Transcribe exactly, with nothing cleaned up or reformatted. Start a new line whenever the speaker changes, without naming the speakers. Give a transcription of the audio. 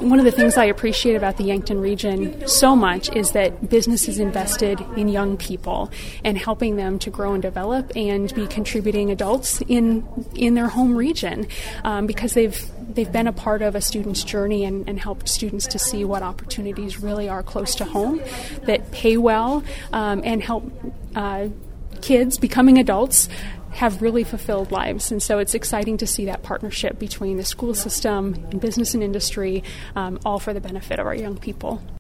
One of the things I appreciate about the Yankton region so much is that business is invested in young people and helping them to grow and develop and be contributing adults in in their home region, um, because they've they've been a part of a student's journey and, and helped students to see what opportunities really are close to home that pay well, um, and help uh, kids becoming adults have really fulfilled lives. And so it's exciting to see that partnership between the school system and business and industry, um, all for the benefit of our young people.